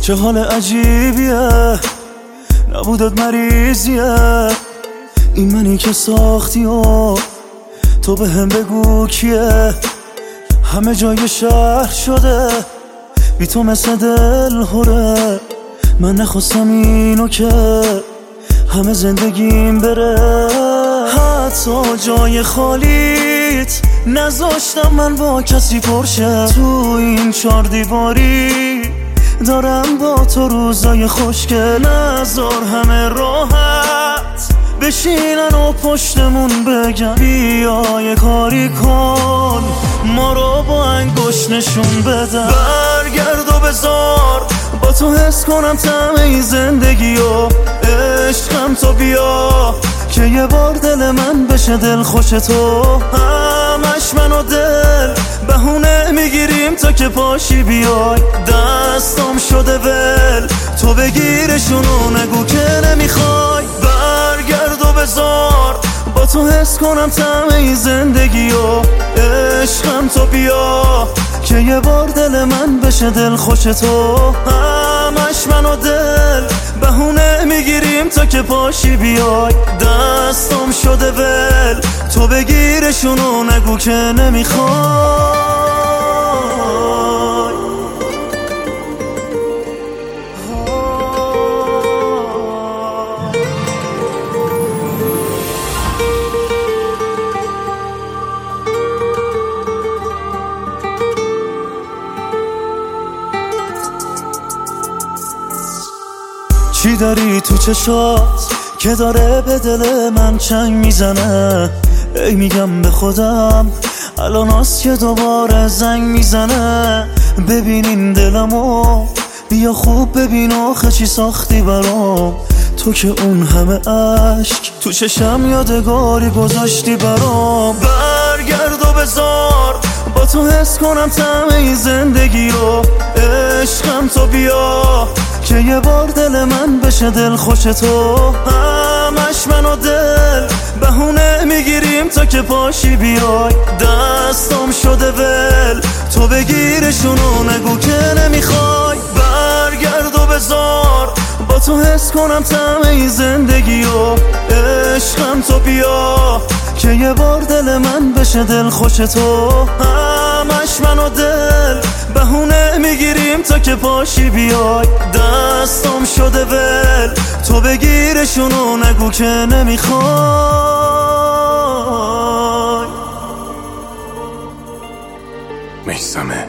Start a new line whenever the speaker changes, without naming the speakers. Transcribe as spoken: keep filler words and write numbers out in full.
چه حال عجیبیه، نبودت مریضیه. این منی که ساختی و تو به هم بگو کیه. همه جای شهر شده بی تو مثل دل هره. من نخواستم اینو که همه زندگیم بره. حتی جای خالیت نذاشتم من با کسی پرشه. تو این چار دیواری دارم با تو روزای خوشگل. نذار همه راحت بشینن و پشتمون بگن بیا یه کاری کن، ما رو با انگشت نشون بدن. برگرد و بذار با تو حس کنم طعم این زندگی و عشقم. تو بیا که یه بار دل من بشه دل خوش تو. همش من و دل بهونه میگیریم تا که پاشی بیای. دستم شده ول تو بگیرشونو نگو که نمیخوای. برگرد و بذار با تو حس کنم طعم این زندگی و عشقم. تو بیا که یه بار دل من بشه دل خوش تو. همش من و دل بهونه میگیریم تا که پاشی بیای. دستم شده ول تو بگیرشونو نگو که نمیخوای. چی داری تو چشات که داره به دل من چنگ میزنه؟ ای میگم به خودم الان هست که دوباره زنگ میزنه. ببینین دلمو بیا خوب ببین آخه چی ساختی برام. تو که اون همه عشق تو چشم یادگاری گذاشتی برام. برگرد و بذار با تو حس کنم طعم این زندگی رو عشقم. تو بیا که یه بار دل من بشه دل خوش تو. همش من و دل بهونه میگیریم تا که پاشی بیای. دستم شده ول تو بگیرشونو نگو که نمیخوای. برگرد و بذار با تو حس کنم طعم این زندگی و عشقم. تو بیا که یه بار دل من بشه دل خوش تو. همش من و دل بهونه میگیریم تا که پاشی بیای. دستم شده ول تو بگیرشونو نگو که نمیخوای.
میثم